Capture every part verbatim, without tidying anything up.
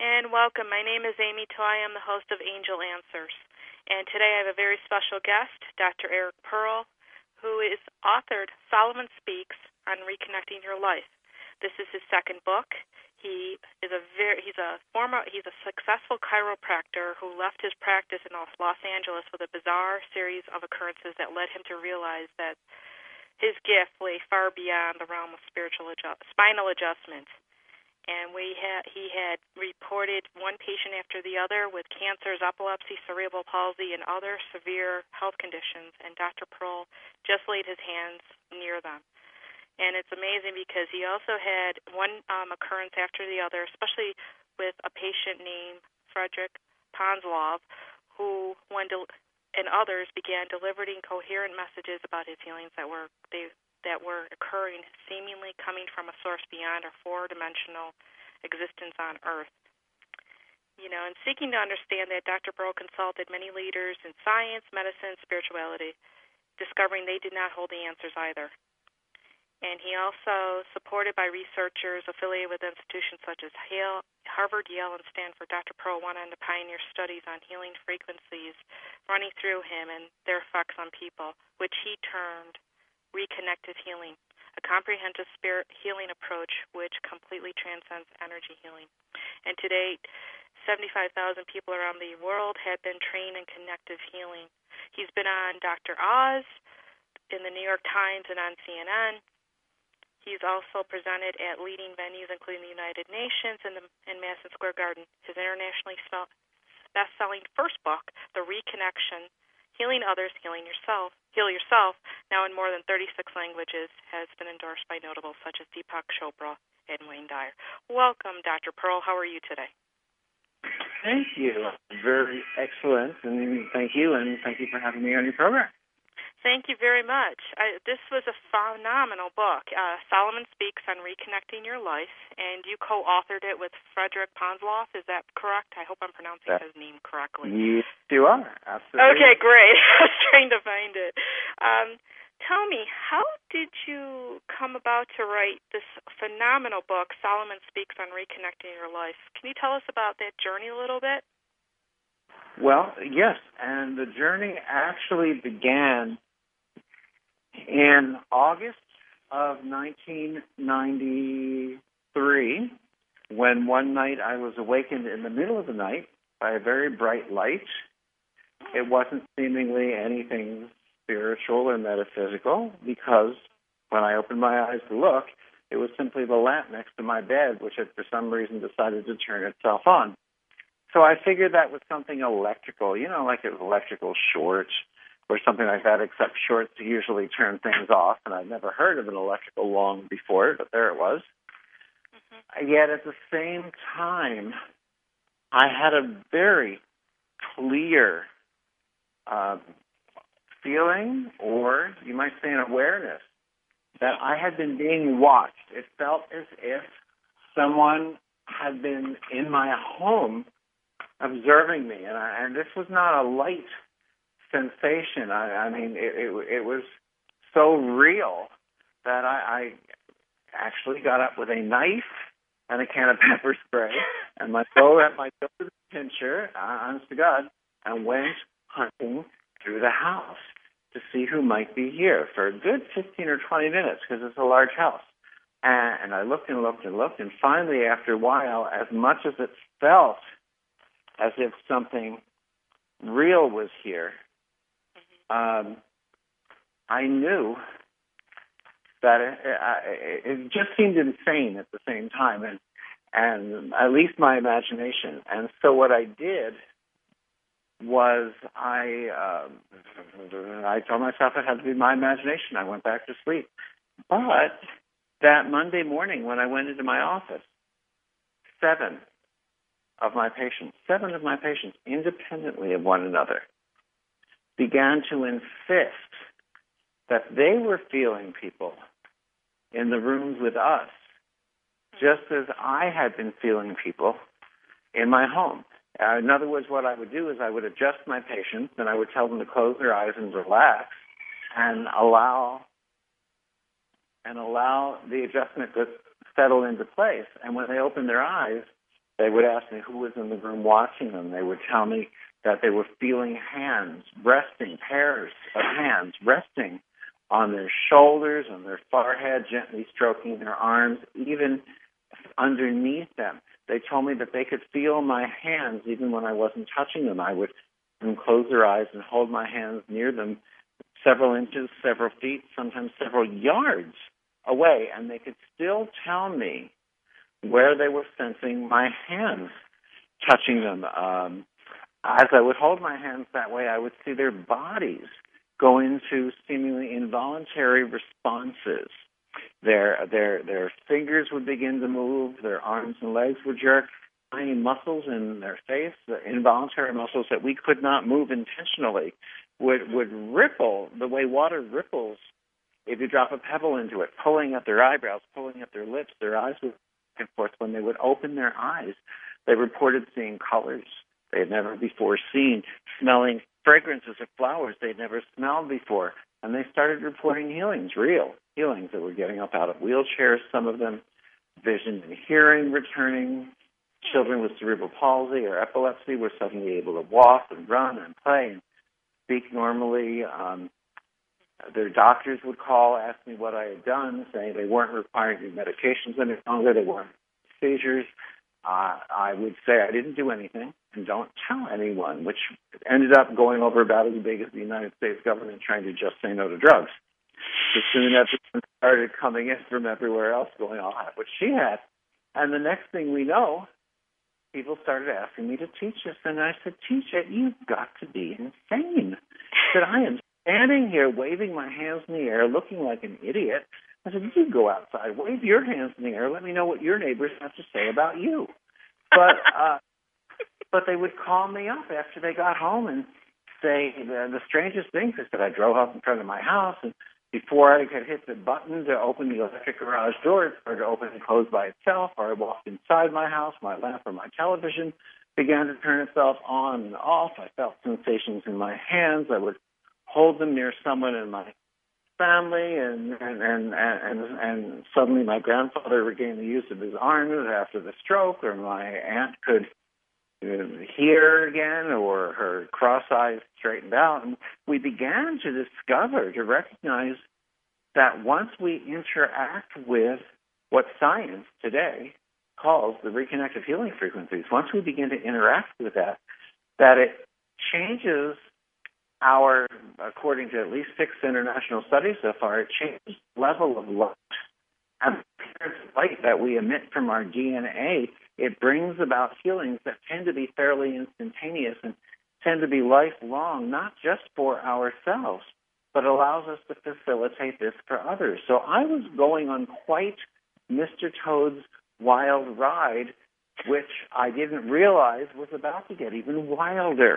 and welcome. My name is Amy Toy. I'm the host of Angel Answers. And today I have a very special guest, Doctor Eric Pearl, who is authored Solomon Speaks on Reconnecting Your Life. This is his second book. He is a very he's a former he's a successful chiropractor who left his practice in Los Angeles with a bizarre series of occurrences that led him to realize that his gift lay far beyond the realm of spiritual adjust, spinal adjustment. And we had he had reported one patient after the other with cancers, epilepsy, cerebral palsy, and other severe health conditions. And Doctor Pearl just laid his hands near them. And it's amazing because he also had one um, occurrence after the other, especially with a patient named Frederick Ponzlov, who, when del- and others, began delivering coherent messages about his healings that were they that were occurring, seemingly coming from a source beyond our four-dimensional existence on Earth. You know, in seeking to understand that, Doctor Pearl consulted many leaders in science, medicine, spirituality, discovering they did not hold the answers either. And he also, supported by researchers affiliated with institutions such as Hale, Harvard, Yale, and Stanford, Doctor Pearl went on to pioneer studies on healing frequencies running through him and their effects on people, which he termed reconnective healing, a comprehensive spirit healing approach which completely transcends energy healing. And to date, seventy-five thousand people around the world have been trained in connective healing. He's been on Doctor Oz, in the New York Times, and on C N N. He's also presented at leading venues, including the United Nations and, the, and Madison Square Garden. His internationally best-selling first book, The Reconnection, Healing Others, Healing Yourself, Heal Yourself, now in more than thirty-six languages, has been endorsed by notables such as Deepak Chopra and Wayne Dyer. Welcome, Doctor Pearl. How are you today? Thank you. Very excellent, and thank you, and thank you for having me on your program. Thank you very much. I, this was a phenomenal book, uh, Solomon Speaks on Reconnecting Your Life, and you co-authored it with Frederick Ponzlov. Is that correct? I hope I'm pronouncing that, his name correctly. Yes, you are. Absolutely. Okay, great. I was trying to find it. Um, tell me, how did you come about to write this phenomenal book, Solomon Speaks on Reconnecting Your Life? Can you tell us about that journey a little bit? Well, yes, and the journey actually began in August of nineteen ninety-three, when one night I was awakened in the middle of the night by a very bright light. It wasn't seemingly anything spiritual or metaphysical, because when I opened my eyes to look, it was simply the lamp next to my bed, which had for some reason decided to turn itself on. So I figured that was something electrical, you know, like it was electrical short or something like that, except shorts usually turn things off, and I'd never heard of an electrical lung before, but there it was. Mm-hmm. Yet at the same time, I had a very clear uh, feeling, or you might say an awareness, that I had been being watched. It felt as if someone had been in my home observing me, and, I, and this was not a light sensation. I, I mean, it, it, it was so real that I, I actually got up with a knife and a can of pepper spray and my go at my go-to pincher, uh, honest to God, and went hunting through the house to see who might be here for a good fifteen or twenty minutes, because it's a large house. And, and I looked and looked and looked, and finally, after a while, as much as it felt as if something real was here, um, I knew that it, it, it just seemed insane at the same time, and and at least my imagination. And so what I did was I um, I told myself it had to be my imagination. I went back to sleep. But that Monday morning when I went into my office, seven of my patients, seven of my patients, independently of one another, began to insist that they were feeling people in the rooms with us, just as I had been feeling people in my home. Uh, in other words, what I would do is I would adjust my patients, and I would tell them to close their eyes and relax, and allow and allow the adjustment to settle into place. And when they opened their eyes, They would ask me who was in the room watching them. They would tell me that they were feeling hands resting, pairs of hands resting on their shoulders, on their forehead, gently stroking their arms, even underneath them. They told me that they could feel my hands even when I wasn't touching them. I would have them close their eyes and hold my hands near them several inches, several feet, sometimes several yards away, and they could still tell me where they were sensing my hands touching them. Um, as I would hold my hands that way, I would see their bodies go into seemingly involuntary responses. Their their their fingers would begin to move, their arms and legs would jerk, tiny muscles in their face, the involuntary muscles that we could not move intentionally, would would ripple the way water ripples if you drop a pebble into it, pulling at their eyebrows, pulling at their lips. Their eyes would back and forth. When they would open their eyes, they reported seeing colors they had never before seen, smelling fragrances of flowers they'd never smelled before. And they started reporting healings, real healings that were getting up out of wheelchairs, some of them, vision and hearing returning. Children with cerebral palsy or epilepsy were suddenly able to walk and run and play and speak normally. Um, their doctors would call, ask me what I had done, saying they weren't requiring any medications any longer, they weren't seizures. Uh, I would say I didn't do anything and don't tell anyone, which ended up going over about as big as the United States government trying to just say no to drugs. As soon as it started coming in from everywhere else going, I'll have what she had. And the next thing we know, people started asking me to teach this. And I said, teacher, you've got to be insane. I said, I am standing here waving my hands in the air, looking like an idiot. I said, you go outside, wave your hands in the air, let me know what your neighbors have to say about you. But uh, but they would call me up after they got home and say the, the strangest things. They said I drove up in front of my house, and before I could hit the button to open the electric garage door, it started to open and close by itself, or I walked inside my house, my lamp or my television began to turn itself on and off. I felt sensations in my hands. I would hold them near someone in my family, and and, and and and suddenly my grandfather regained the use of his arms after the stroke, or my aunt could uh, hear again, or her cross eyes straightened out. And we began to discover, to recognize that once we interact with what science today calls the reconnective healing frequencies, once we begin to interact with that, that it changes our, according to at least six international studies so far, it changes the level of light and the light that we emit from our D N A. It brings about healings that tend to be fairly instantaneous and tend to be lifelong, not just for ourselves, but allows us to facilitate this for others. So I was going on quite Mister Toad's wild ride, which I didn't realize was about to get even wilder.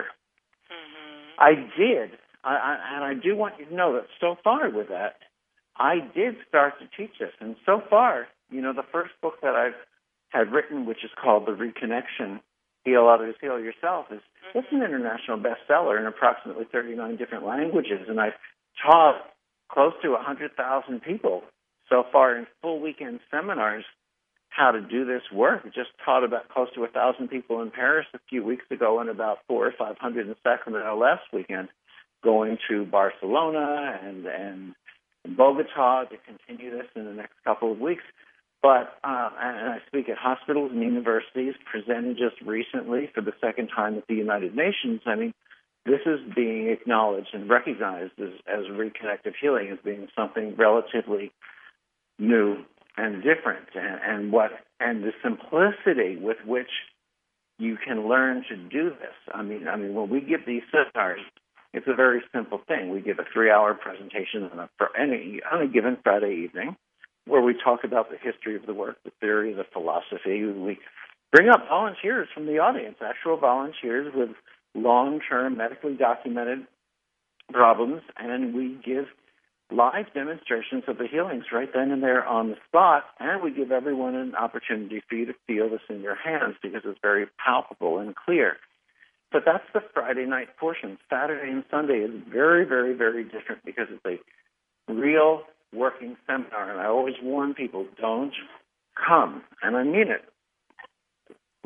I did, I, I, and I do want you to know that so far with that, I did start to teach this. And so far, you know, the first book that I've had written, which is called The Reconnection, Heal Others, Heal Yourself, is it's an international bestseller in approximately thirty-nine different languages. And I've taught close to one hundred thousand people so far in full weekend seminars how to do this work. I just taught about close to a thousand people in Paris a few weeks ago, and about four or five hundred in Sacramento last weekend, going to Barcelona and and Bogota to continue this in the next couple of weeks. But uh, and I speak at hospitals and universities, presented just recently for the second time at the United Nations. I mean, this is being acknowledged and recognized as, as reconnective healing as being something relatively new and different, and, and what and the simplicity with which you can learn to do this. I mean, I mean, when we give these seminars, it's a very simple thing. We give a three-hour presentation on a, for any on a given Friday evening, where we talk about the history of the work, the theory, the philosophy. We bring up volunteers from the audience, actual volunteers with long-term medically documented problems, and we give live demonstrations of the healings right then and there on the spot, and we give everyone an opportunity for you to feel this in your hands because it's very palpable and clear. But that's the Friday night portion. Saturday and Sunday is very, very, very different because it's a real working seminar, and I always warn people, don't come, and I mean it.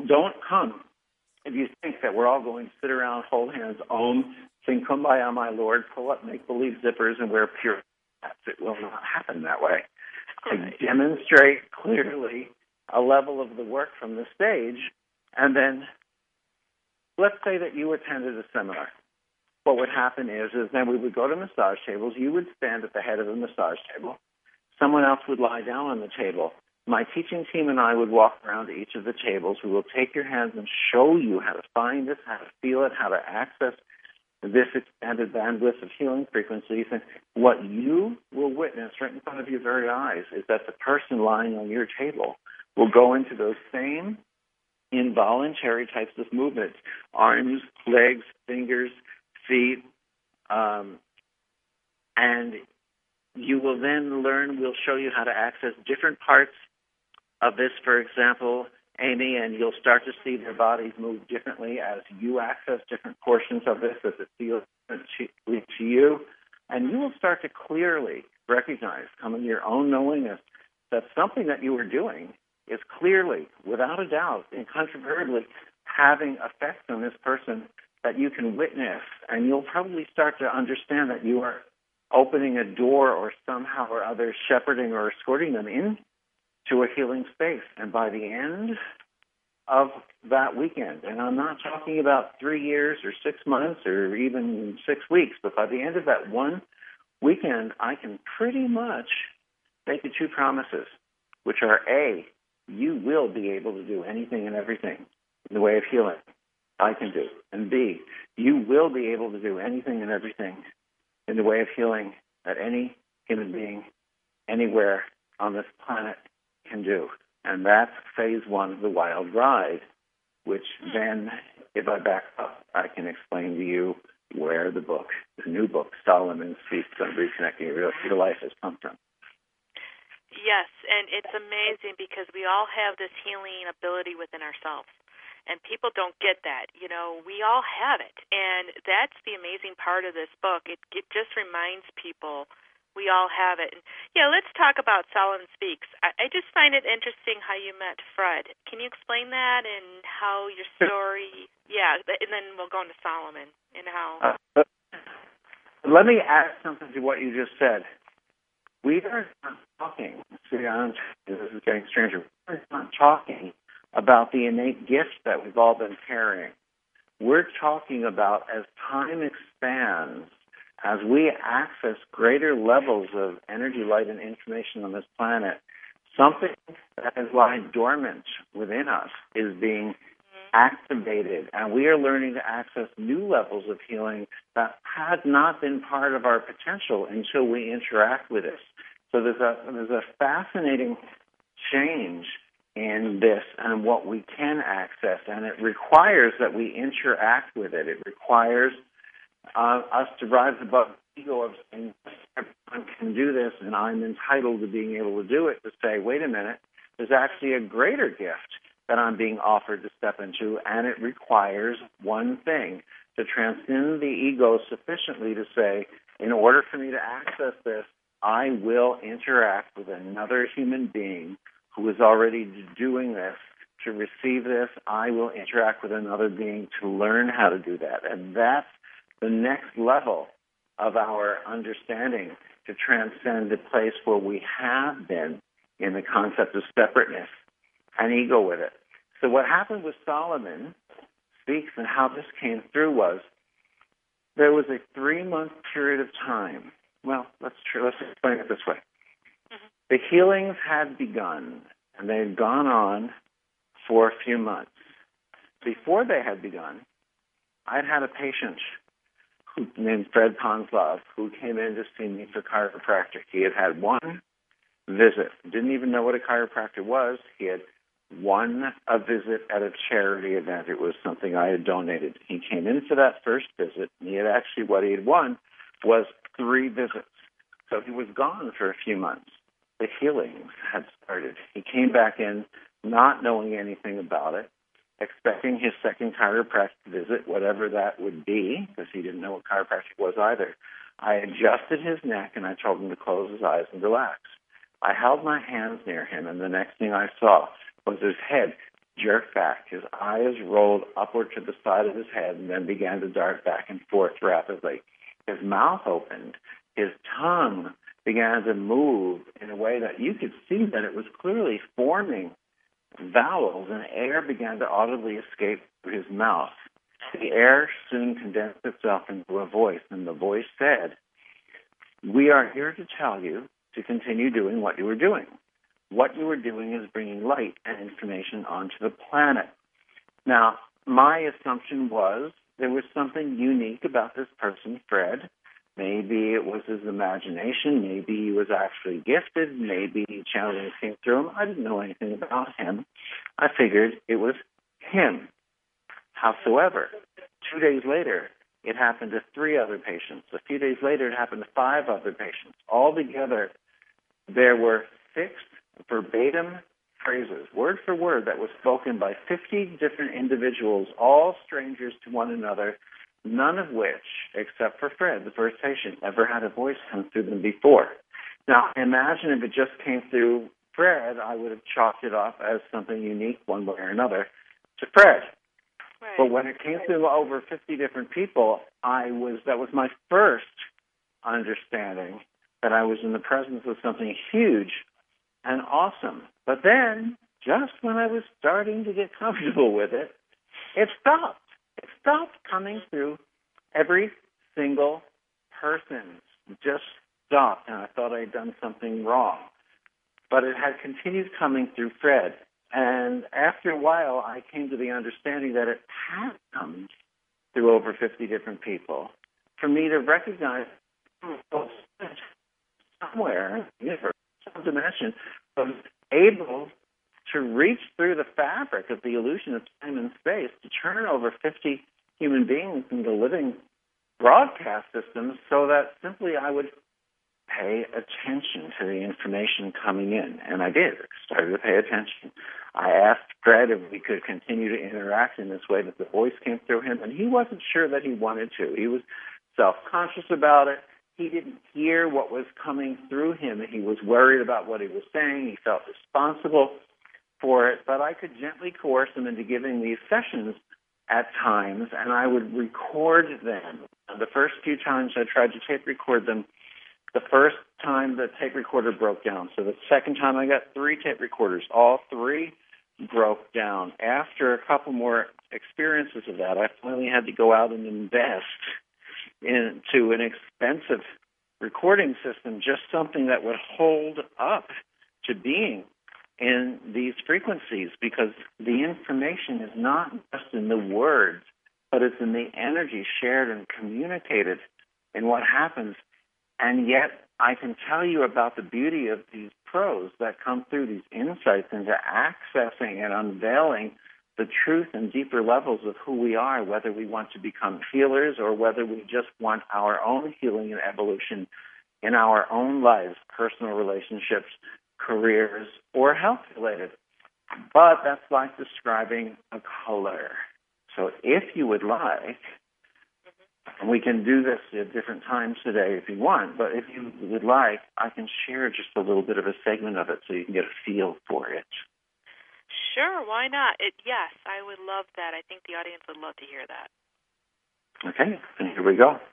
don't come if you think that we're all going to sit around, hold hands, om, sing Kumbaya, my Lord, pull up make-believe zippers, and wear pure hats. It will not happen that way. I demonstrate clearly a level of the work from the stage, and then let's say that you attended a seminar. What would happen is, is then we would go to massage tables. You would stand at the head of the massage table. Someone else would lie down on the table. My teaching team and I would walk around to each of the tables. We will take your hands and show you how to find this, how to feel it, how to access this expanded bandwidth of healing frequencies. And what you will witness right in front of your very eyes is that the person lying on your table will go into those same involuntary types of movements, arms, legs, fingers, feet, um, and you will then learn, we'll show you how to access different parts of this, for example, Amy, and you'll start to see their bodies move differently as you access different portions of this, as it feels different to you. And you will start to clearly recognize, come in your own knowingness, that something that you are doing is clearly, without a doubt, incontrovertibly having effects on this person that you can witness. And you'll probably start to understand that you are opening a door or somehow or other shepherding or escorting them into a healing space. And by the end of that weekend, and I'm not talking about three years or six months or even six weeks, but by the end of that one weekend, I can pretty much make you two promises, which are A, you will be able to do anything and everything in the way of healing I can do. And B, you will be able to do anything and everything in the way of healing that any human being anywhere on this planet can do. And that's phase one of the wild ride, which then, if I back up, I can explain to you where the book, the new book, Solomon Speaks on Reconnecting Your, Your Life, has come from. Yes, and it's amazing because we all have this healing ability within ourselves. And people don't get that. You know, we all have it. And that's the amazing part of this book. It it just reminds people we all have it. And, yeah, let's talk about Solomon Speaks. I, I just find it interesting how you met Fred. Can you explain that and how your story, yeah, and then we'll go into Solomon and how. Uh, let me add something to what you just said. We are not talking, see, I'm, this is getting stranger, we're not talking about the innate gifts that we've all been carrying. We're talking about as time expands, as we access greater levels of energy, light, and information on this planet, something that has lying dormant within us is being activated, and we are learning to access new levels of healing that had not been part of our potential until we interact with it. So there's a, there's a fascinating change in this and what we can access, and it requires that we interact with it. It requires uh, us to rise above the ego of saying, everyone can do this, and I'm entitled to being able to do it, to say, wait a minute, there's actually a greater gift that I'm being offered to step into, and it requires one thing, to transcend the ego sufficiently to say, in order for me to access this, I will interact with another human being who is already doing this. To receive this, I will interact with another being to learn how to do that. And that's the next level of our understanding, to transcend the place where we have been in the concept of separateness and ego with it. So what happened with Solomon Speaks and how this came through was there was a three-month period of time. Well, let's tr- let's explain it this way. Mm-hmm. The healings had begun, and they had gone on for a few months. Before they had begun, I'd had a patient who, named Fred Ponslov, who came in to see me for chiropractic. He had had one visit, didn't even know what a chiropractor was. He had won a visit at a charity event. It was something I had donated. He came in for that first visit, and he had actually, what he had won was three visits. So he was gone for a few months. The healings had started. He came back in not knowing anything about it, expecting his second chiropractic visit, whatever that would be, because he didn't know what chiropractic was either. I adjusted his neck, and I told him to close his eyes and relax. I held my hands near him, and the next thing I saw was his head jerked back. His eyes rolled upward to the side of his head and then began to dart back and forth rapidly. His mouth opened. His tongue began to move in a way that you could see that it was clearly forming vowels, and air began to audibly escape through his mouth. The air soon condensed itself into a voice, and the voice said, "We are here to tell you to continue doing what you were doing. What you were doing is bringing light and information onto the planet." Now, my assumption was there was something unique about this person, Fred. Maybe it was his imagination. Maybe he was actually gifted. Maybe channeling came through him. I didn't know anything about him. I figured it was him. Howsoever, two days later, it happened to three other patients. A few days later, it happened to five other patients. Altogether, there were six verbatim phrases, word for word, that was spoken by fifty different individuals, all strangers to one another, none of which, except for Fred, the first patient, ever had a voice come through them before. Now, imagine if it just came through Fred, I would have chalked it up as something unique one way or another to Fred. Right. But when it came through over fifty different people, I was that was my first understanding that I was in the presence of something huge and awesome. But then, just when I was starting to get comfortable with it, it stopped. It stopped coming through every single person. It just stopped, and I thought I had done something wrong. But it had continued coming through Fred. And after a while, I came to the understanding that it had come through over fifty different people. For me to recognize somewhere in the universe, some dimension, was able to reach through the fabric of the illusion of time and space to turn over fifty human beings into living broadcast systems so that simply I would pay attention to the information coming in. And I did. I started to pay attention. I asked Fred if we could continue to interact in this way, that the voice came through him, and he wasn't sure that he wanted to. He was self-conscious about it. He didn't hear what was coming through him. He was worried about what he was saying. He felt responsible for it, but I could gently coerce him into giving these sessions at times, and I would record them. The first few times I tried to tape record them, the first time the tape recorder broke down. So the second time I got three tape recorders. All three broke down. After a couple more experiences of that, I finally had to go out and invest into an expensive recording system, just something that would hold up to being in these frequencies, because the information is not just in the words, but it's in the energy shared and communicated in what happens. And yet I can tell you about the beauty of these pros that come through, these insights into accessing and unveiling the truth and deeper levels of who we are, whether we want to become healers or whether we just want our own healing and evolution in our own lives, personal relationships, careers, or health-related. But that's like describing a color. So if you would like, and we can do this at different times today if you want, but if you would like, I can share just a little bit of a segment of it so you can get a feel for it. Sure, why not? It, yes, I would love that. I think the audience would love to hear that. Okay, and here we go.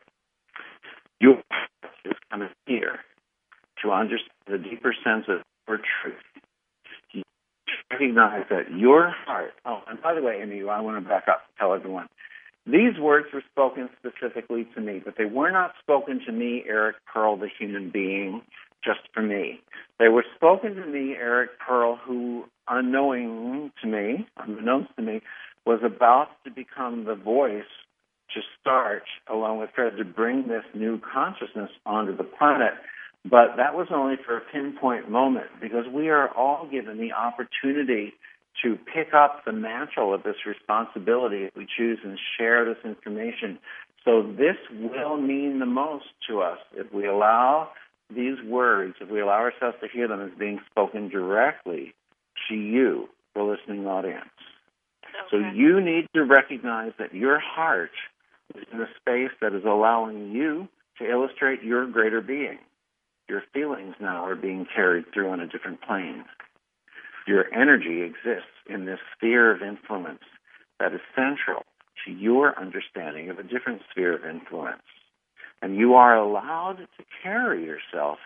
You is coming here to understand the deeper sense of your truth. You recognize that your heart, oh, and by the way, Amy, I want to back up and tell everyone, these words were spoken specifically to me, but they were not spoken to me, Eric Pearl, the human being, just for me. They were spoken to me, Eric Pearl, who, unknowing to me, unbeknownst to me, was about to become the voice to start, along with Fred, to bring this new consciousness onto the planet. But that was only for a pinpoint moment, because we are all given the opportunity to pick up the mantle of this responsibility if we choose and share this information. So this will mean the most to us if we allow these words, if we allow ourselves to hear them as being spoken directly to you, the listening audience. Okay. So you need to recognize that your heart is in a space that is allowing you to illustrate your greater being. Your feelings now are being carried through on a different plane. Your energy exists in this sphere of influence that is central to your understanding of a different sphere of influence. And you are allowed to carry yourself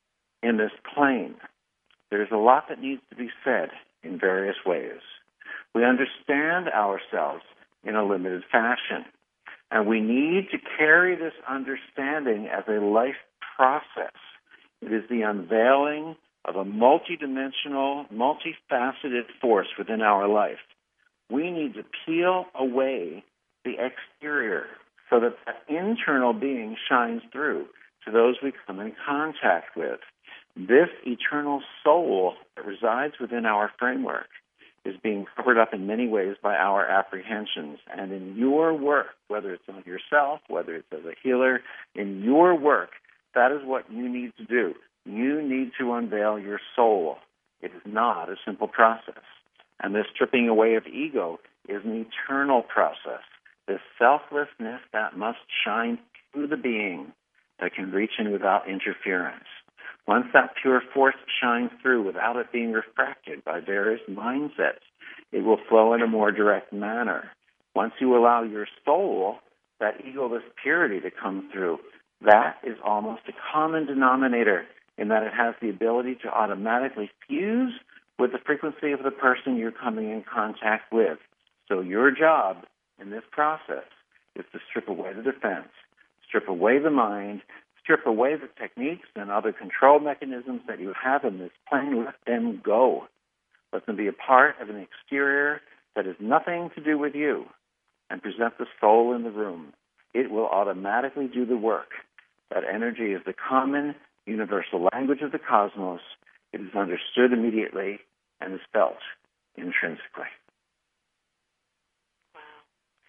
in this plane. There's a lot that needs to be said in various ways. We understand ourselves in a limited fashion, and we need to carry this understanding as a life process. It is the unveiling of a multidimensional, multifaceted force within our life. We need to peel away the exterior so that that internal being shines through to those we come in contact with. This eternal soul that resides within our framework is being covered up in many ways by our apprehensions. And in your work, whether it's on yourself, whether it's as a healer, in your work, that is what you need to do. You need to unveil your soul. It is not a simple process. And this stripping away of ego is an eternal process. This selflessness that must shine through the being that can reach in without interference. Once that pure force shines through without it being refracted by various mindsets, it will flow in a more direct manner. Once you allow your soul, that egoless purity to come through, that is almost a common denominator in that it has the ability to automatically fuse with the frequency of the person you're coming in contact with. So your job in this process is to strip away the defense, strip away the mind, strip away the techniques and other control mechanisms that you have in this plane. Let them go. Let them be a part of an exterior that has nothing to do with you, and present the soul in the room. It will automatically do the work. That energy is the common universal language of the cosmos. It is understood immediately and is felt intrinsically. Wow.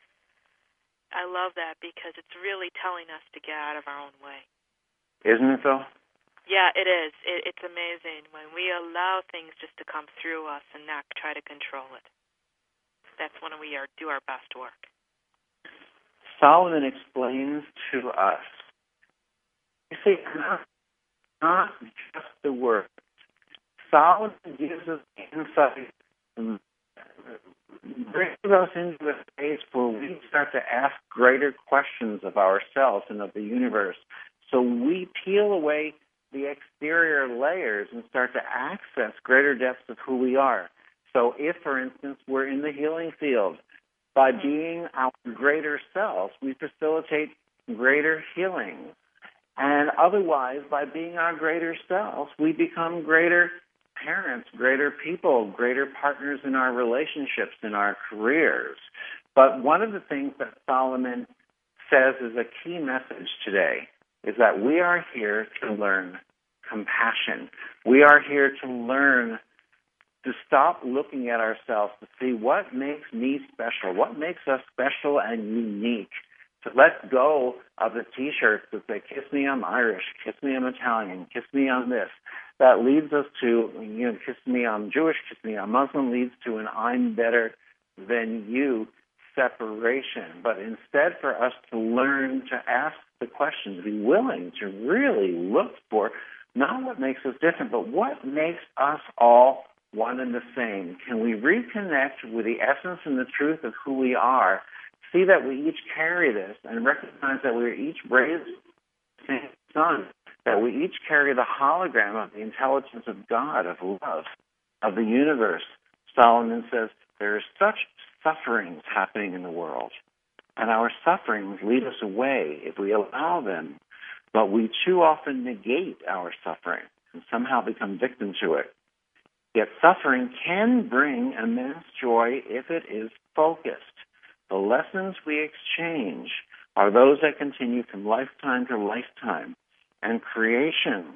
I love that because it's really telling us to get out of our own way. Isn't it, though? Yeah, it is. It, it's amazing when we allow things just to come through us and not try to control it. That's when we are do our best work. Solomon explains to us, you see, not, not just the word. Solomon gives us insight, and brings us into a space where we start to ask greater questions of ourselves and of the universe. So we peel away the exterior layers and start to access greater depths of who we are. So if, for instance, we're in the healing field, by being our greater selves, we facilitate greater healing. And otherwise, by being our greater selves, we become greater parents, greater people, greater partners in our relationships, in our careers. But one of the things that Solomon says is a key message today is that we are here to learn compassion. We are here to learn to stop looking at ourselves to see what makes me special, what makes us special and unique, to let go of the T-shirts that say, kiss me, I'm Irish, kiss me, I'm Italian, kiss me, I'm this. That leads us to, you know, kiss me, I'm Jewish, kiss me, I'm Muslim, leads to an I'm better than you separation. But instead for us to learn to ask the question, to be willing to really look for not what makes us different, but what makes us all one and the same. Can we reconnect with the essence and the truth of who we are, see that we each carry this, and recognize that we're each raised the same sun, that we each carry the hologram of the intelligence of God, of love, of the universe. Solomon says there are such sufferings happening in the world, and our sufferings lead us away if we allow them, but we too often negate our suffering and somehow become victim to it. Yet suffering can bring immense joy if it is focused. The lessons we exchange are those that continue from lifetime to lifetime, and creation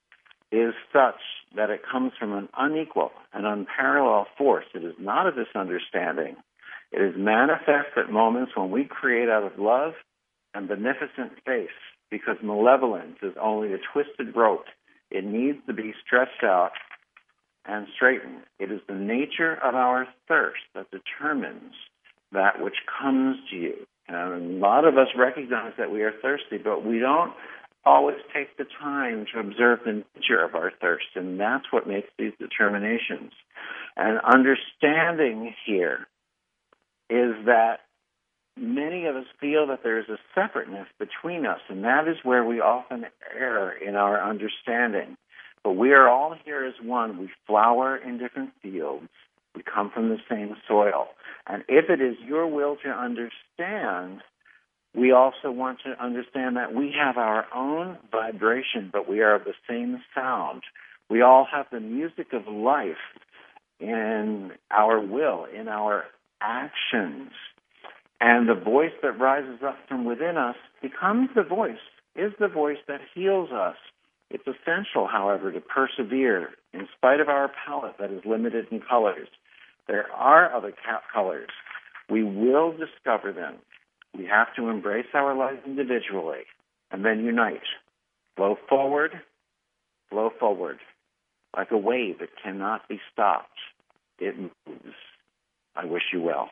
is such that it comes from an unequal and unparalleled force. It is not a misunderstanding. It is manifest at moments when we create out of love and beneficent faith, because malevolence is only a twisted rope. It needs to be stretched out and straightened. It is the nature of our thirst that determines that which comes to you. And a lot of us recognize that we are thirsty, but we don't always take the time to observe the nature of our thirst, and that's what makes these determinations. And understanding here is that many of us feel that there is a separateness between us, and that is where we often err in our understanding. But we are all here as one. We flower in different fields. We come from the same soil. And if it is your will to understand, we also want to understand that we have our own vibration, but we are of the same sound. We all have the music of life in our will, in our actions. And the voice that rises up from within us becomes the voice, is the voice that heals us. It's essential, however, to persevere in spite of our palette that is limited in colors. There are other ca- colors. We will discover them. We have to embrace our lives individually and then unite. Flow forward, flow forward. Like a wave, it cannot be stopped. It moves. I wish you well.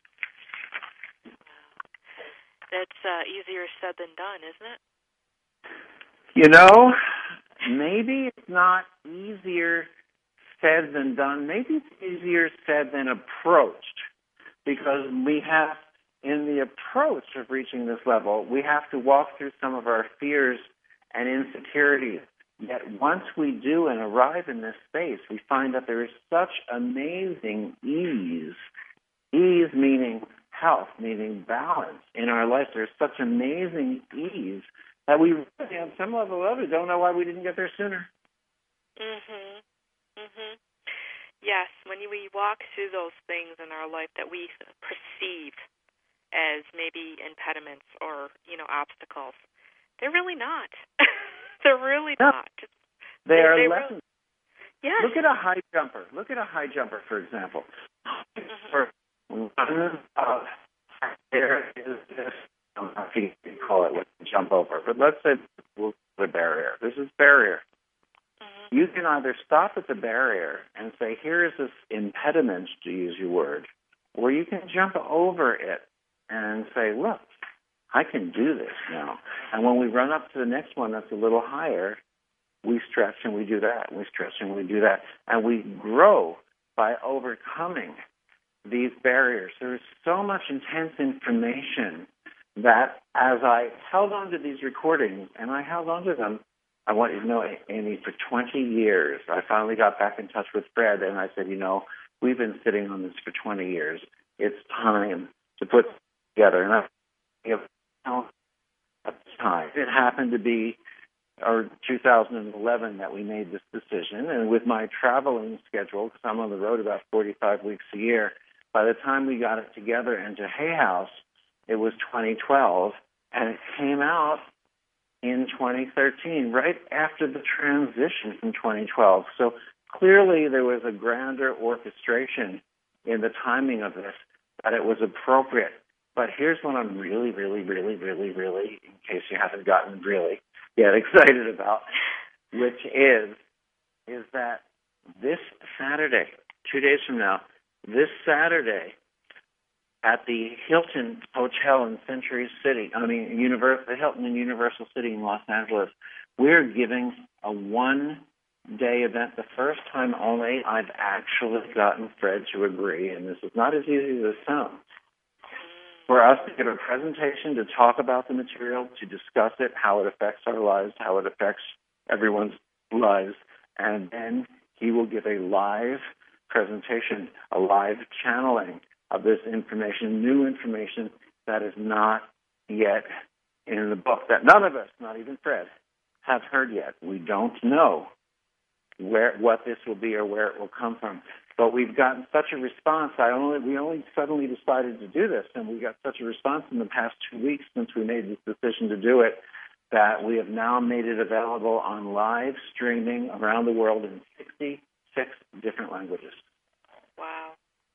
That's uh, easier said than done, isn't it? You know, maybe it's not easier said than done. Maybe it's easier said than approached, because we have, in the approach of reaching this level, we have to walk through some of our fears and insecurities. Yet once we do and arrive in this space, we find that there is such amazing ease. Ease meaning health, meaning balance in our life. There's such amazing ease that we really, on some level of it, don't know why we didn't get there sooner. Mhm. Mhm. Yes, when we walk through those things in our life that we perceive as maybe impediments or, you know, obstacles, they're really not. They're really no. not. They, they are they lessons. Really, yes. Look at a high jumper. Look at a high jumper, for example. Mm-hmm. For one uh, there is this, I don't know if you can call it what you jump over, but let's say the barrier. This is barrier. Mm-hmm. You can either stop at the barrier and say, here is this impediment, to use your word, or you can jump over it and say, look, I can do this now. And when we run up to the next one that's a little higher, we stretch and we do that, and we stretch and we do that, and we grow by overcoming these barriers. There is so much intense information that as I held on to these recordings, and I held on to them, I want you to know, Amy, for twenty years, I finally got back in touch with Fred, and I said, you know, we've been sitting on this for twenty years. It's time to put it together. And I have at the time, it happened to be or two thousand eleven that we made this decision, and with my traveling schedule, because I'm on the road about forty-five weeks a year, by the time we got it together into Hay House, it was twenty twelve, and it came out in twenty thirteen, right after the transition from twenty twelve. So clearly there was a grander orchestration in the timing of this, that it was appropriate. But here's what I'm really, really, really, really, really, in case you haven't gotten really yet excited about, which is, is that this Saturday, two days from now, this Saturday, at the Hilton Hotel in Century City, I mean, Univers- the Hilton in Universal City in Los Angeles, we're giving a one-day event. The first time only I've actually gotten Fred to agree, and this is not as easy as it sounds, for us to give a presentation, to talk about the material, to discuss it, how it affects our lives, how it affects everyone's lives, and then he will give a live presentation, a live channeling of this information, new information that is not yet in the book, that none of us, not even Fred, have heard yet. We don't know where what this will be or where it will come from. But we've gotten such a response. I only we only suddenly decided to do this, and we got such a response in the past two weeks since we made this decision to do it, that we have now made it available on live streaming around the world in sixty-six different languages. Wow.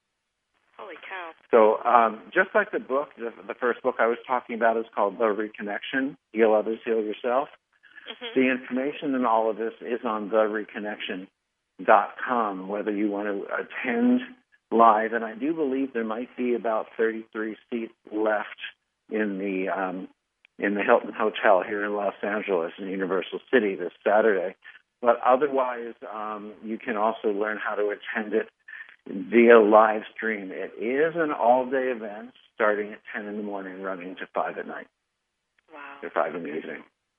Holy cow. So um, just like the book, the, the first book I was talking about is called The Reconnection, Heal Others, Heal Yourself. Mm-hmm. The information in all of this is on the reconnection dot com, whether you want to attend live. And I do believe there might be about thirty-three seats left in the um, in the Hilton Hotel here in Los Angeles in Universal City this Saturday. But otherwise, um, you can also learn how to attend it via live stream. It is an all-day event starting at ten in the morning, running to five at night. Wow. To five in the evening.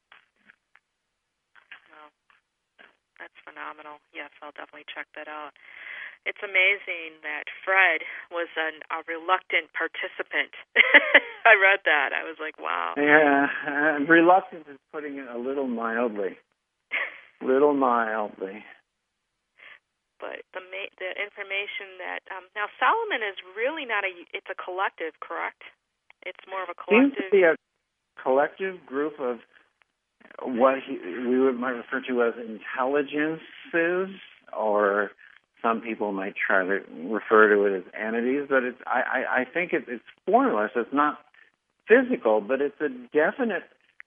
Wow. That's phenomenal. Yes, I'll definitely check that out. It's amazing that Fred was an, a reluctant participant. I read that. I was like, wow. Yeah, uh, reluctant is putting it a little mildly. little mildly. But the ma- the information that um, now Solomon is really not a. It's a collective, correct? It's more of a collective. Seems to be a collective group of what he, we would, might refer to as intelligences, or some people might try to refer to it as entities. But it's I, I, I think it, it's formless. It's not physical, but it's a definite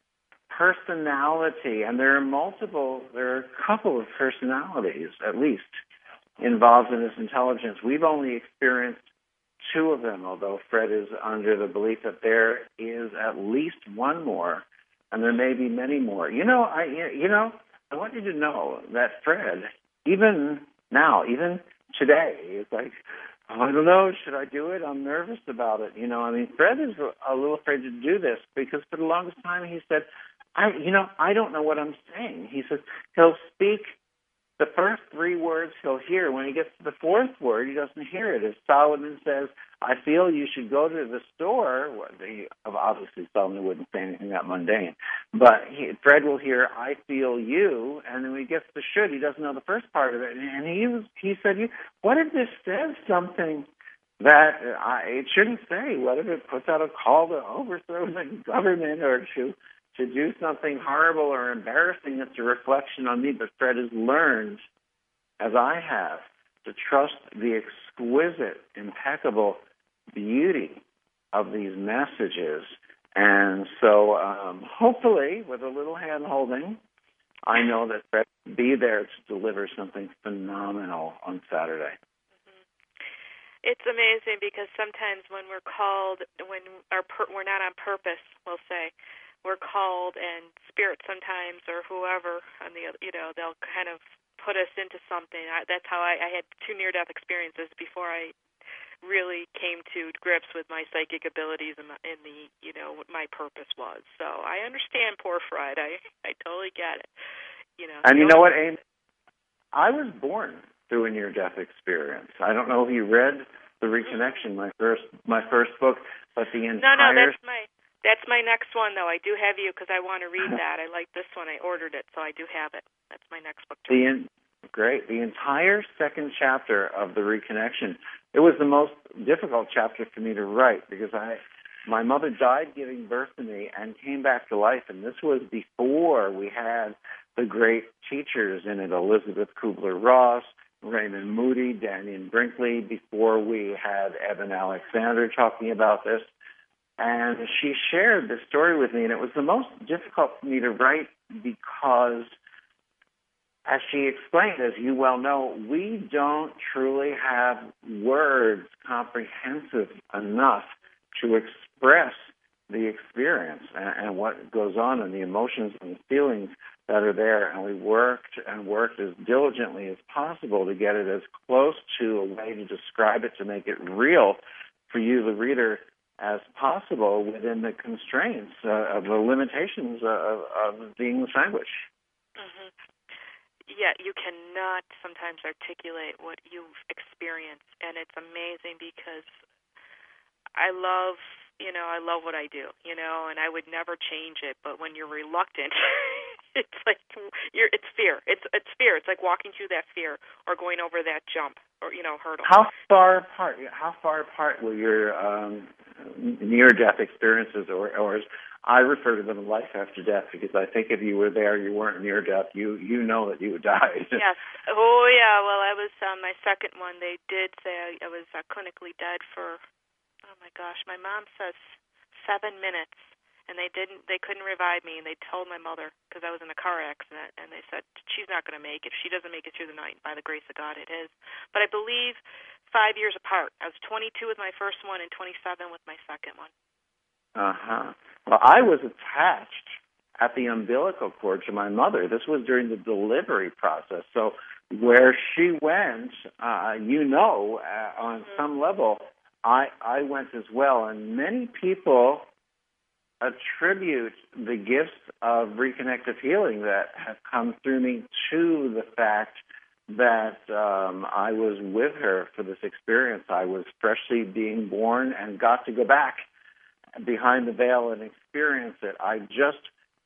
personality, and there are multiple. There are a couple of personalities at least involved in this intelligence. We've only experienced two of them, although Fred is under the belief that there is at least one more, and there may be many more. You know, I you know, I want you to know that Fred, even now, even today, is like, oh, I don't know, should I do it? I'm nervous about it. You know, I mean, Fred is a little afraid to do this because for the longest time he said, I, you know, I don't know what I'm saying. He says he'll speak the first three words he'll hear. When he gets to the fourth word, he doesn't hear it. If Solomon says, I feel you should go to the store, well, the, obviously Solomon wouldn't say anything that mundane, but he, Fred will hear, I feel you, and then when he gets to should, he doesn't know the first part of it. And he was, he said, what if this says something that I, it shouldn't say? What if it puts out a call to overthrow the government or to to do something horrible or embarrassing that's a reflection on me? But Fred has learned, as I have, to trust the exquisite, impeccable beauty of these messages. And so um, hopefully, with a little hand-holding, I know that Fred will be there to deliver something phenomenal on Saturday. Mm-hmm. It's amazing because sometimes when we're called, when our per- we're not on purpose, we'll say, we're called, and spirit sometimes, or whoever, on the you know, they'll kind of put us into something. I, that's how I, I had two near-death experiences before I really came to grips with my psychic abilities and, my, and the, you know, what my purpose was. So I understand poor Fred. I, I totally get it. You know. And you know what, Amy? I was born through a near-death experience. I don't know if you read The Reconnection, my first my first book, but the entire... No, no, that's my... That's my next one, though. I do have you because I want to read that. I like this one. I ordered it, so I do have it. That's my next book. The in, great. The entire second chapter of The Reconnection, it was the most difficult chapter for me to write because I, my mother died giving birth to me and came back to life, and this was before we had the great teachers in it, Elizabeth Kubler-Ross, Raymond Moody, Daniel Brinkley, before we had Evan Alexander talking about this. And she shared this story with me, and it was the most difficult for me to write because, as she explained, as you well know, we don't truly have words comprehensive enough to express the experience and, and what goes on and the emotions and the feelings that are there. And we worked and worked as diligently as possible to get it as close to a way to describe it, to make it real for you, the reader, as possible within the constraints uh, of the limitations uh, of, of the English language. Mm-hmm. Yeah, you cannot sometimes articulate what you've experienced, and it's amazing because I love, you know, I love what I do, you know, and I would never change it, but when you're reluctant, it's like, you're, it's fear. It's it's fear. It's like walking through that fear or going over that jump or, you know, hurdle. How far apart, how far apart were your um, near-death experiences, or, or as I refer to them, life after death, because I think if you were there, you weren't near-death, you you know that you would die. Yes. Oh, yeah. Well, I was on um, my second one. They did say I, I was uh, clinically dead for, oh, my gosh, my mom says seven minutes. And they didn't, they couldn't revive me, and they told my mother, because I was in a car accident, and they said, she's not going to make it. If she doesn't make it through the night, by the grace of God, it is. But I believe five years apart. I was twenty-two with my first one and twenty-seven with my second one. Uh-huh. Well, I was attached at the umbilical cord to my mother. This was during the delivery process. So where she went, uh, you know, uh, on mm-hmm. some level, I, I went as well. And many people attribute the gifts of reconnective healing that have come through me to the fact that um, I was with her for this experience. I was freshly being born and got to go back behind the veil and experience it. I just,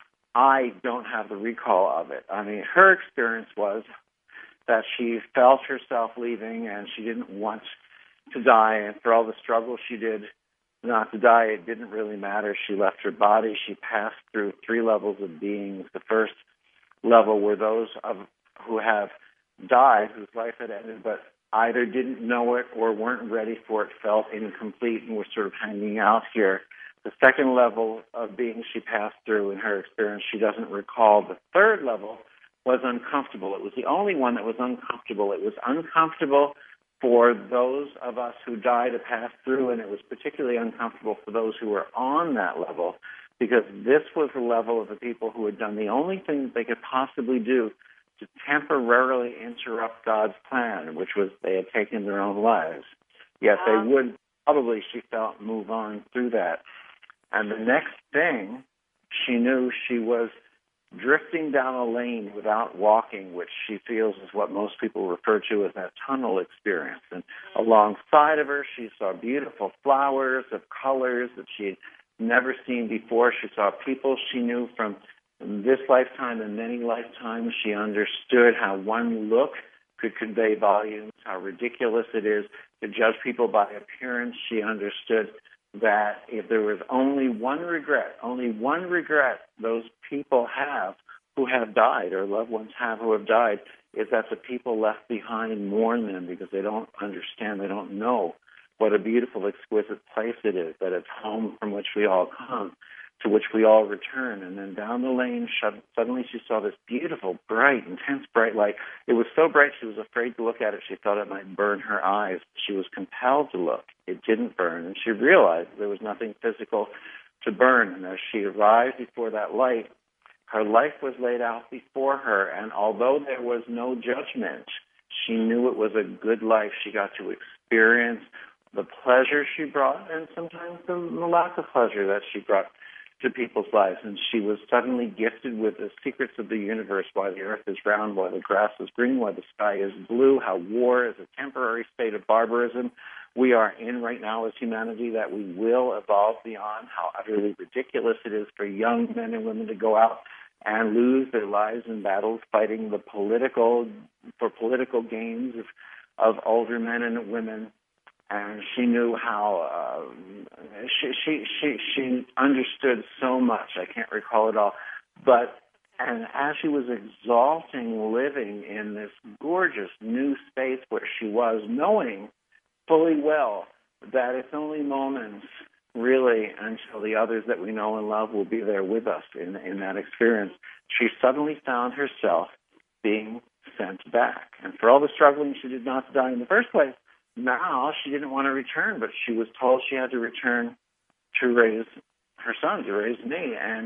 I don't have the recall of it. I mean, her experience was that she felt herself leaving and she didn't want to die, and for all the struggle she did not to die, it didn't really matter. She left her body. She passed through three levels of beings. The first level were those of who have died, whose life had ended, but either didn't know it or weren't ready for it, felt incomplete, and were sort of hanging out here. The second level of being she passed through in her experience, she doesn't recall. The third level was uncomfortable. It was the only one that was uncomfortable. It was uncomfortable for those of us who died to pass through, and it was particularly uncomfortable for those who were on that level, because this was the level of the people who had done the only thing that they could possibly do to temporarily interrupt God's plan, which was they had taken their own lives. Yet they would probably, she felt, move on through that. And the next thing, she knew she was drifting down a lane without walking, which she feels is what most people refer to as that tunnel experience. And alongside of her, she saw beautiful flowers of colors that she had never seen before. She saw people she knew from this lifetime and many lifetimes. She understood how one look could convey volumes, how ridiculous it is to judge people by appearance. She understood that if there was only one regret, only one regret those people have who have died or loved ones have who have died, is that the people left behind mourn them because they don't understand, they don't know what a beautiful, exquisite place it is, that it's home from which we all come, to which we all return. And then down the lane, suddenly she saw this beautiful, bright, intense bright light. It was so bright she was afraid to look at it. She thought it might burn her eyes. She was compelled to look. It didn't burn, and she realized there was nothing physical to burn. And as she arrived before that light, her life was laid out before her, and although there was no judgment, she knew it was a good life. She got to experience the pleasure she brought and sometimes the lack of pleasure that she brought to people's lives. And she was suddenly gifted with the secrets of the universe, why the earth is round, why the grass is green, why the sky is blue, how war is a temporary state of barbarism we are in right now as humanity, that we will evolve beyond, how utterly ridiculous it is for young men and women to go out and lose their lives in battles fighting the political, for political gains of, of older men and women. And she knew how, uh, she, she, she, she understood so much. I can't recall it all. But, and as she was exalting living in this gorgeous new space where she was, knowing fully well that it's only moments, really, until the others that we know and love will be there with us in, in that experience, she suddenly found herself being sent back. And for all the struggling she did not die in the first place, now she didn't want to return, but she was told she had to return to raise her son, to raise me. And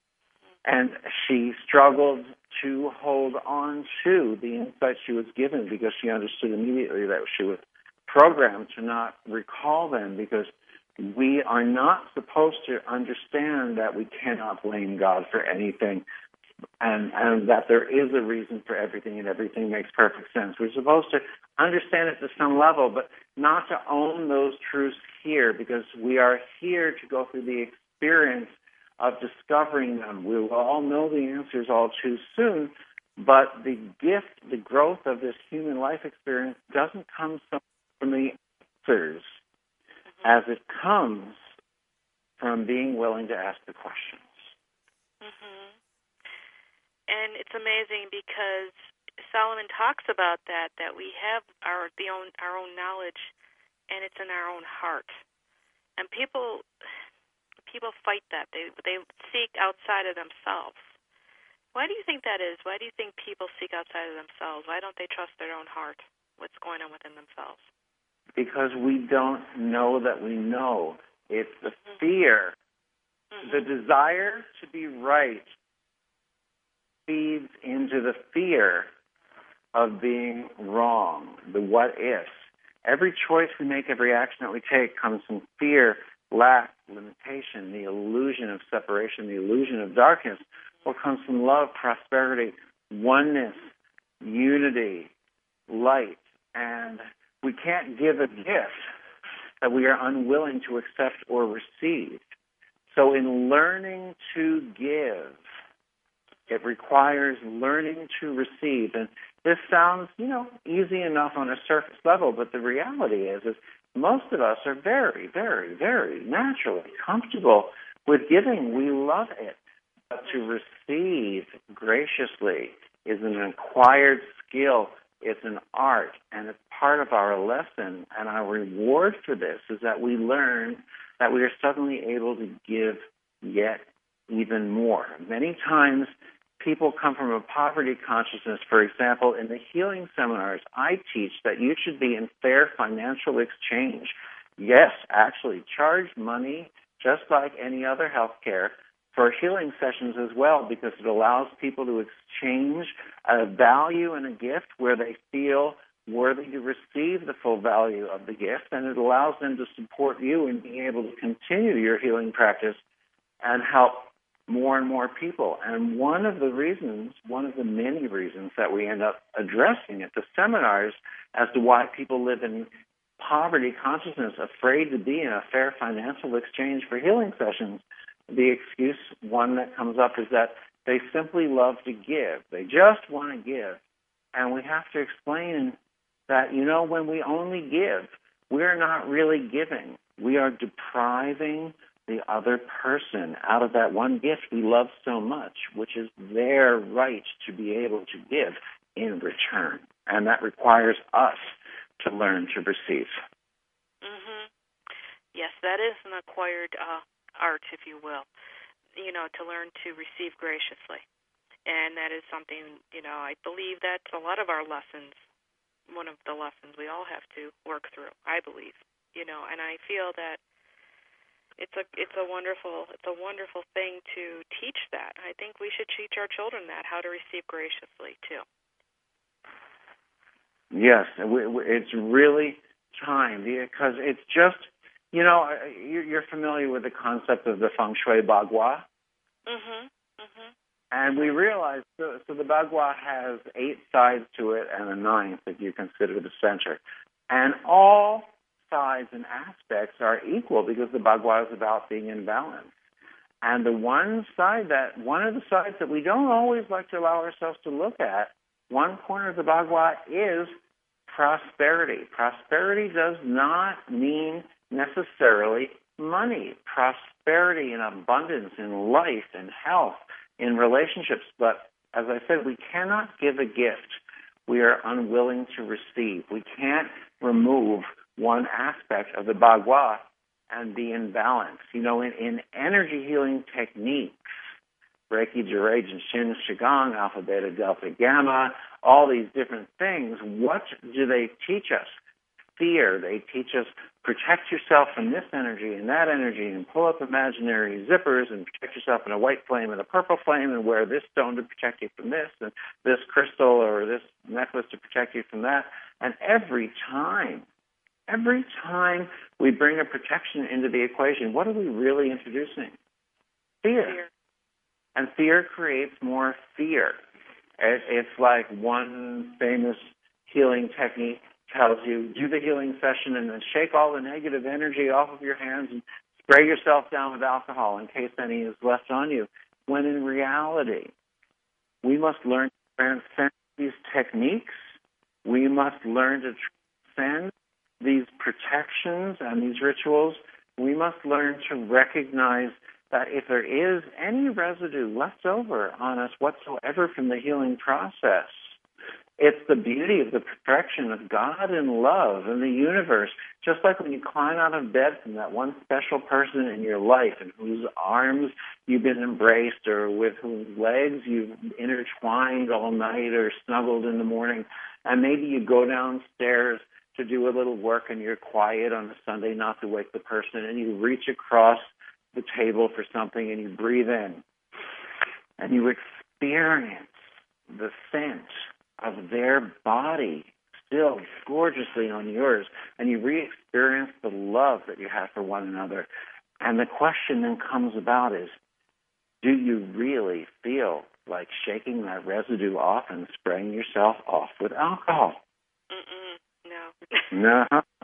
and she struggled to hold on to the insight she was given, because she understood immediately that she was programmed to not recall them, because we are not supposed to understand that we cannot blame God for anything, and, and that there is a reason for everything, and everything makes perfect sense. We're supposed to understand it to some level, but not to own those truths here, because we are here to go through the experience of discovering them. We will all know the answers all too soon, but the gift, the growth of this human life experience doesn't come from the answers, as it comes from being willing to ask the questions. Mm-hmm. And it's amazing because Solomon talks about that, that we have our the own our own knowledge, and it's in our own heart. And people people fight that. They they seek outside of themselves. Why do you think that is? Why do you think people seek outside of themselves? Why don't they trust their own heart? What's going on within themselves? Because we don't know that we know. It's the fear Mm-hmm. The desire to be right feeds into the fear of being wrong, the what ifs. Every choice we make, every action that we take comes from fear, lack, limitation, the illusion of separation, the illusion of darkness. What comes from love, prosperity, oneness, unity, light. And we can't give a gift that we are unwilling to accept or receive. So in learning to give, it requires learning to receive. And this sounds, you know, easy enough on a surface level, but the reality is, is most of us are very, very, very naturally comfortable with giving. We love it. But to receive graciously is an acquired skill. It's an art, and it's part of our lesson. And our reward for this is that we learn that we are suddenly able to give yet even more. Many times, people come from a poverty consciousness. For example, in the healing seminars, I teach that you should be in fair financial exchange. Yes, actually, charge money just like any other healthcare for healing sessions as well, because it allows people to exchange a value and a gift where they feel worthy to receive the full value of the gift, and it allows them to support you in being able to continue your healing practice and help more and more people. And one of the reasons, one of the many reasons that we end up addressing at the seminars as to why people live in poverty consciousness, afraid to be in a fair financial exchange for healing sessions, the excuse, one that comes up, is that they simply love to give. They just want to give. And we have to explain that, you know, when we only give, we're not really giving. We are depriving the other person out of that one gift we love so much, which is their right to be able to give in return. And that requires us to learn to receive. Mm-hmm. Yes, that is an acquired uh, art, if you will, you know, to learn to receive graciously. And that is something, you know, I believe that's a lot of our lessons, one of the lessons we all have to work through, I believe, you know, and I feel that it's a it's a wonderful it's a wonderful thing to teach that. I think we should teach our children that, how to receive graciously too. Yes, it's really time, because it's just, you know, you're familiar with the concept of the feng shui bagua. Mhm. Mhm. And we realize, so, so the bagua has eight sides to it and a ninth if you consider the center. And all sides and aspects are equal because the bagua is about being in balance. And the one side that, one of the sides that we don't always like to allow ourselves to look at, one corner of the bagua is prosperity. Prosperity does not mean necessarily money. Prosperity and abundance in life and health, in relationships. But as I said, we cannot give a gift we are unwilling to receive. We can't remove one aspect of the bagua and be in balance. You know, in, in energy healing techniques, Reiki, Jurei, Shin, Qigong, Alpha, Beta, Delta, Gamma, all these different things, what do they teach us? Fear. They teach us protect yourself from this energy and that energy, and pull up imaginary zippers and protect yourself in a white flame and a purple flame, and wear this stone to protect you from this, and this crystal or this necklace to protect you from that. And every time, every time we bring a protection into the equation, what are we really introducing? Fear. Fear. And fear creates more fear. It's like one famous healing technique tells you, do the healing session and then shake all the negative energy off of your hands and spray yourself down with alcohol in case any is left on you. When in reality, we must learn to transcend these techniques. We must learn to transcend these protections and these rituals. We must learn to recognize that if there is any residue left over on us whatsoever from the healing process, it's the beauty of the perfection of God and love and the universe. Just like when you climb out of bed from that one special person in your life in whose arms you've been embraced, or with whose legs you've intertwined all night or snuggled in the morning, and maybe you go downstairs to do a little work and you're quiet on a Sunday not to wake the person, and you reach across the table for something and you breathe in and you experience the scent of their body still gorgeously on yours, and you re-experience the love that you have for one another. And the question then comes about is, do you really feel like shaking that residue off and spraying yourself off with alcohol? Mm-mm, no. No.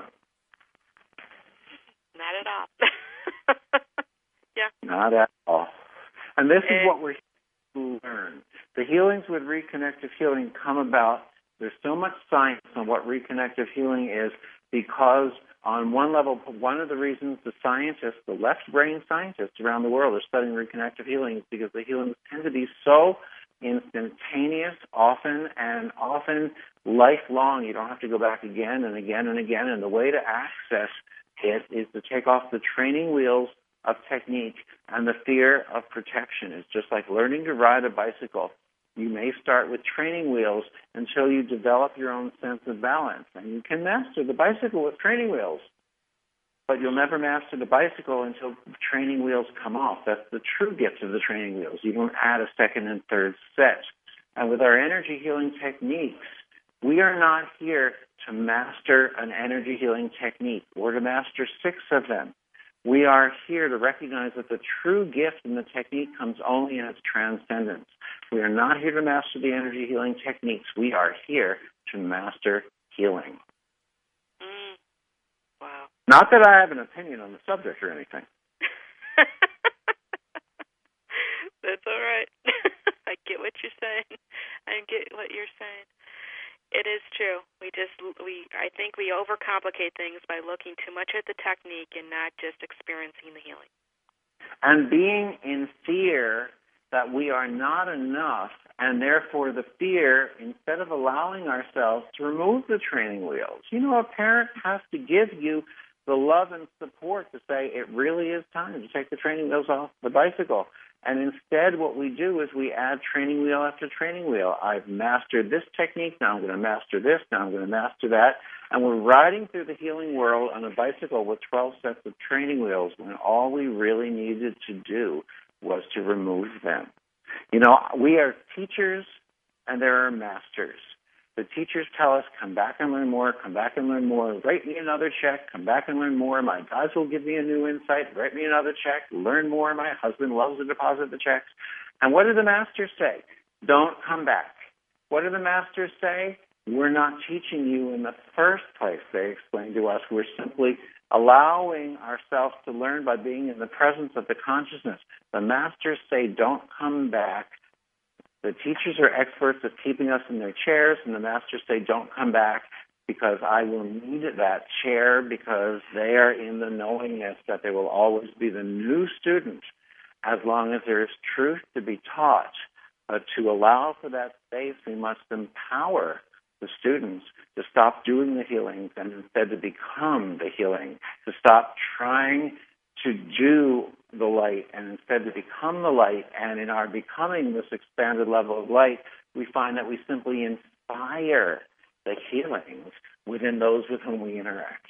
Not at all. Yeah. Not at all. And this and, is what we're here to learn. The healings with reconnective healing come about. There's so much science on what reconnective healing is because on one level, one of the reasons the scientists, the left brain scientists around the world are studying reconnective healing is because the healings tend to be so instantaneous, often, and often lifelong. You don't have to go back again and again and again. And the way to access it is to take off the training wheels of technique and the fear of protection. It's just like learning to ride a bicycle. You may start with training wheels until you develop your own sense of balance. And you can master the bicycle with training wheels, but you'll never master the bicycle until training wheels come off. That's the true gift of the training wheels. You don't add a second and third set. And with our energy healing techniques, we are not here to master an energy healing technique or to master six of them. We are here to recognize that the true gift in the technique comes only in its transcendence. We are not here to master the energy healing techniques. We are here to master healing. Mm. Wow. Not that I have an opinion on the subject or anything. That's all right. I get what you're saying. I get what you're saying. It is true. We just, we, I think we overcomplicate things by looking too much at the technique and not just experiencing the healing. And being in fear that we are not enough, and therefore the fear, instead of allowing ourselves to remove the training wheels. You know, a parent has to give you the love and support to say it really is time to take the training wheels off the bicycle. And instead what we do is we add training wheel after training wheel. I've mastered this technique, now I'm going to master this, now I'm going to master that. And we're riding through the healing world on a bicycle with twelve sets of training wheels when all we really needed to do was to remove them. You know, we are teachers and there are masters. The teachers tell us, come back and learn more, come back and learn more, write me another check, come back and learn more. My guides will give me a new insight, write me another check, learn more. My husband loves to deposit the checks. And what do the masters say? Don't come back. What do the masters say? We're not teaching you in the first place, they explain to us. We're simply allowing ourselves to learn by being in the presence of the consciousness. The masters say, don't come back. The teachers are experts at keeping us in their chairs, and the masters say, don't come back because I will need that chair because they are in the knowingness that there will always be the new student as long as there is truth to be taught. But to allow for that space, we must empower the students to stop doing the healings and instead to become the healing, to stop trying to do the light and instead to become the light. And in our becoming this expanded level of light, we find that we simply inspire the healings within those with whom we interact.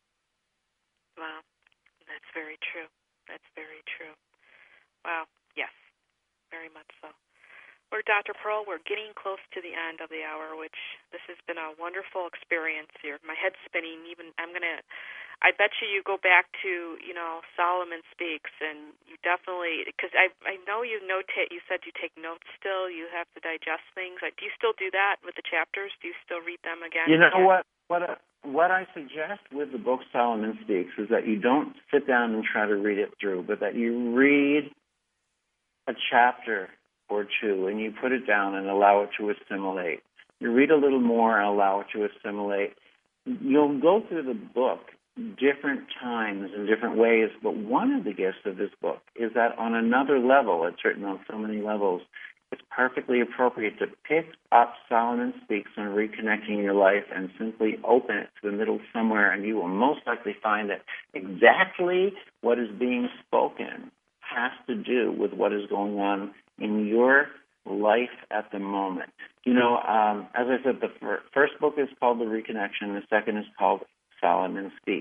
Wow, that's very true. That's very true. Wow, yes, very much so. Well, Doctor Pearl, we're getting close to the end of the hour, which this has been a wonderful experience here. My head's spinning. Even I'm going to, I bet you you go back to, you know, Solomon Speaks, and you definitely, because I I know you notate, you said you take notes still, you have to digest things. Do you still do that with the chapters? Do you still read them again? You know again? what? What, uh, what I suggest with the book Solomon Speaks is that you don't sit down and try to read it through, but that you read a chapter or two, and you put it down and allow it to assimilate. You read a little more and allow it to assimilate. You'll go through the book different times in different ways, but one of the gifts of this book is that on another level, it's written on so many levels, it's perfectly appropriate to pick up Solomon Speaks on reconnecting your life and simply open it to the middle somewhere, and you will most likely find that exactly what is being spoken has to do with what is going on in your life at the moment. You know, um, as I said, the fir- first book is called The Reconnection. The second is called Solomon Speaks.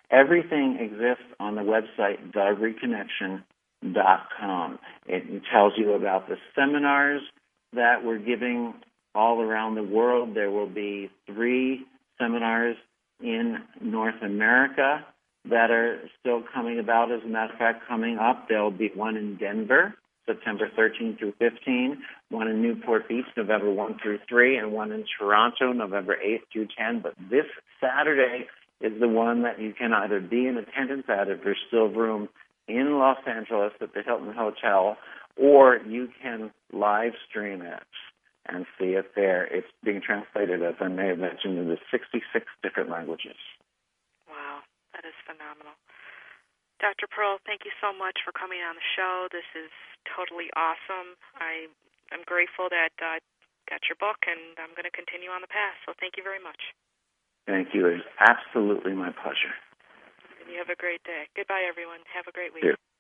Everything exists on the website dog reconnection dot com. It tells you about the seminars that we're giving all around the world. There will be three seminars in North America that are still coming about. As a matter of fact, coming up, there'll be one in Denver, September thirteenth through fifteenth, one in Newport Beach, November first through three, and one in Toronto, November eighth through tenth. But this Saturday is the one that you can either be in attendance at if there's still room in Los Angeles at the Hilton Hotel, or you can live stream it and see it there. It's being translated, as I may have mentioned, into sixty-six different languages. Wow, that is phenomenal. Doctor Pearl, thank you so much for coming on the show. This is totally awesome. I, I'm grateful that I uh, got your book, and I'm going to continue on the path. So thank you very much. Thank you. It's absolutely my pleasure. And you have a great day. Goodbye, everyone. Have a great week. Cheers.